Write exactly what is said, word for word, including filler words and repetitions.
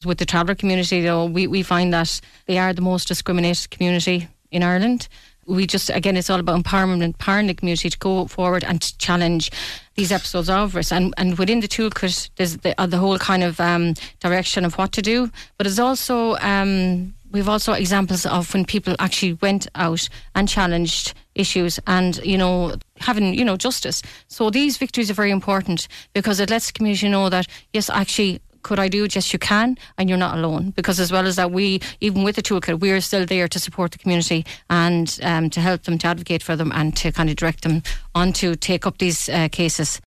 With the traveller community, though, we, we find that they are the most discriminated community in Ireland. We just, again, it's all about empowerment, empowering the community to go forward and to challenge these episodes of risk. And, and within the toolkit, there's the, uh, the whole kind of um, direction of what to do. But it's also, um, we've also examples of when people actually went out and challenged issues and, you know, having, you know, justice. So these victories are very important because it lets the community know that, yes, actually, could I do it? Yes, you can, and you're not alone. Because as well as that, we, even with the toolkit, we're still there to support the community and um, to help them, to advocate for them and to kind of direct them on to take up these uh, cases.